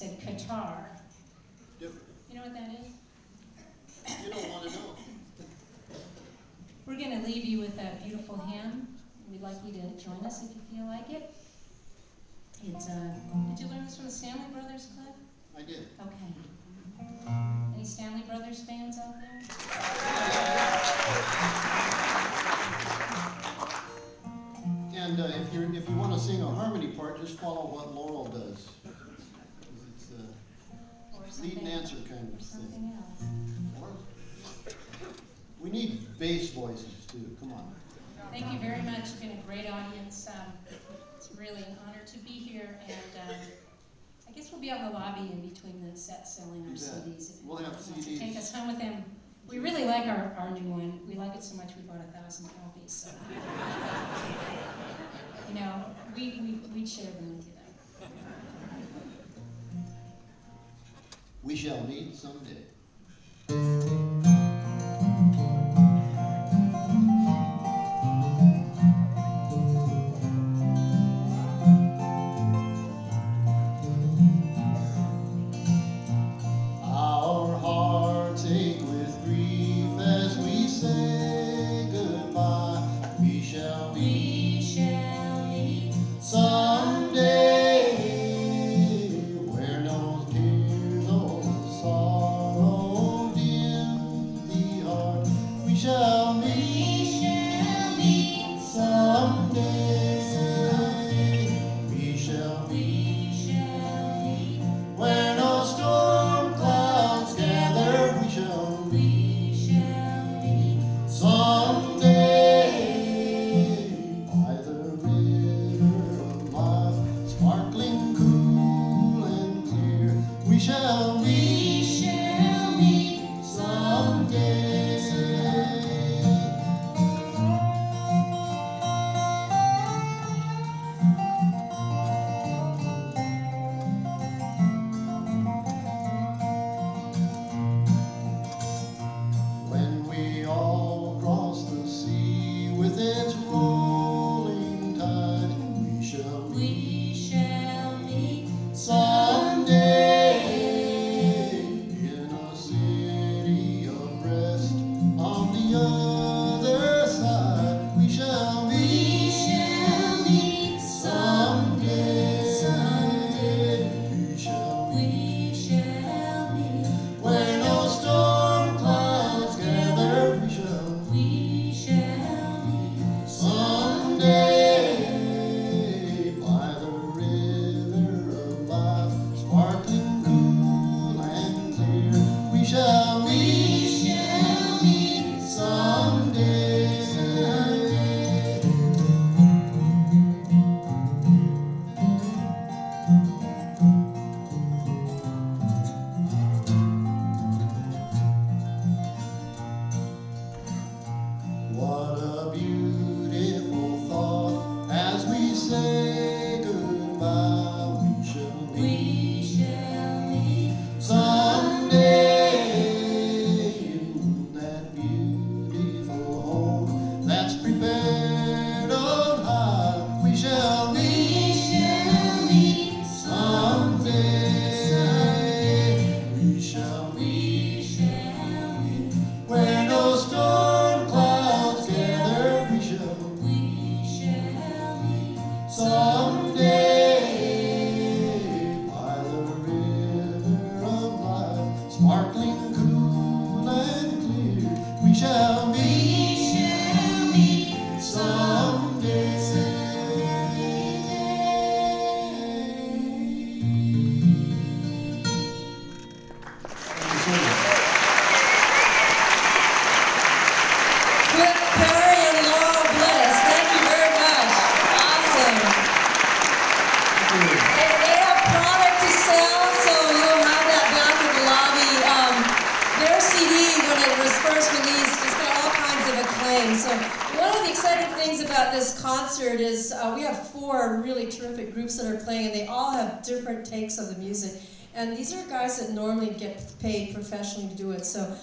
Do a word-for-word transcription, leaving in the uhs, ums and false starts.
said Qatar. Different. You know what that is? You don't want to know. We're going to leave you with a beautiful hymn. We'd like you to join us if you feel like it. It's, uh, did you learn this from the Stanley Brothers Club? I did. Okay. Any Stanley Brothers fans out there? And uh, if you if you want to sing a harmony part, just follow what Laurel does. It's a lead and answer kind of Something thing. else. Or, we need bass voices too. Come on. Thank you very much. It's been a great audience. Um, it's really an honor to be here, and um, I guess we'll be out in the lobby in between the sets selling our You bet. C Ds. If We'll anyone have wants C Ds. to take us home with them. We really like our, our new one. We like it so much we bought a thousand copies. So. You know, we, we, we'd share them with you though. We shall meet someday. Our hearts ache with grief as we say goodbye. We shall meet. We shall meet Someday, where no tears or sorrow dim the heart, we shall meet. We shall meet Someday, we shall meet. We shall meet. Where no storm clouds gather, we shall meet. We shall meet Someday, by the river of life, sparkling cool and clear, we shall meet. We shall meet Someday. When we all cross the sea with its rolling tide, we shall meet. We shall meet Someday, in a city of rest, on the other side, we shall meet. We shall meet Someday, someday. we shall meet. We shall meet. Where no storm clouds gather, we shall meet. We shall meet Someday, by the river of life, sparkling cool and clear, we shall meet. We shall meet Someday. What a beautiful thought as we say goodbye. We shall meet. We shall meet Someday, in that beautiful home that's prepared on high, we shall meet. We shall meet Someday, we shall meet. We shall meet Where no storm clouds gather, we shall meet. We shall meet Someday, by the river of life, sparkling cool and clear, we shall meet. We shall meet Someday. Cliff Perry and Laurel Bliss, thank you very much. Awesome. They, they have product to sell, so you'll have that back in the lobby. Um, their C D, when it was first released, just got all kinds of acclaim. So one of the exciting things about this concert is uh, we have four really terrific groups that are playing, and they all have different takes of the music. And these are guys that normally get paid professionally to do it. So